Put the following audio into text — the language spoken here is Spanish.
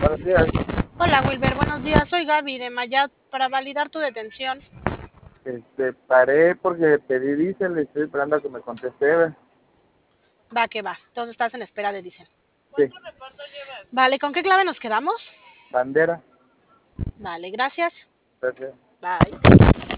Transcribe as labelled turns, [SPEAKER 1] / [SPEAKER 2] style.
[SPEAKER 1] Buenos días.
[SPEAKER 2] Hola Wilber, buenos días. Soy Gaby de Mayat para validar tu detención.
[SPEAKER 1] Paré porque pedí diésel y estoy esperando a que me conteste Eve.
[SPEAKER 2] Va que va. Entonces estás en espera de diésel.
[SPEAKER 1] Sí,
[SPEAKER 2] Vale, ¿con qué clave nos quedamos?
[SPEAKER 1] bandera.
[SPEAKER 2] Vale, gracias.
[SPEAKER 1] Gracias.
[SPEAKER 2] Bye.